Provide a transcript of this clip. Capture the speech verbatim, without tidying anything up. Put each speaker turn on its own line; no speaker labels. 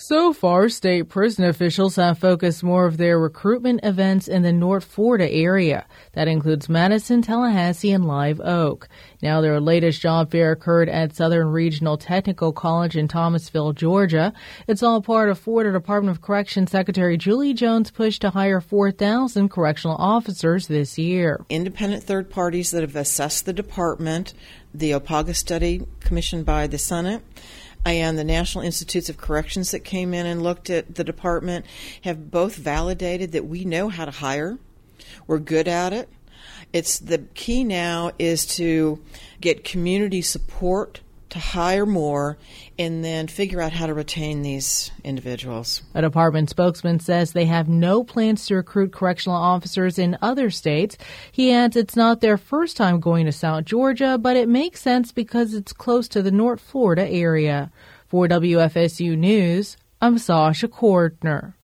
So far, state prison officials have focused more of their recruitment events in the North Florida area. That includes Madison, Tallahassee, and Live Oak. Now, their latest job fair occurred at Southern Regional Technical College in Thomasville, Georgia. It's all part of Florida Department of Corrections Secretary Julie Jones' push to hire four thousand correctional officers this year.
Independent third parties that have assessed the department, the OPAGA study commissioned by the Senate, and the National Institutes of Corrections that came in and looked at the department have both validated that we know how to hire. We're good at it. It's the key now is to get community support to hire more and then figure out how to retain these individuals.
A department spokesman says they have no plans to recruit correctional officers in other states. He adds it's not their first time going to South Georgia, but it makes sense because it's close to the North Florida area. For W F S U News, I'm Sasha Cordner.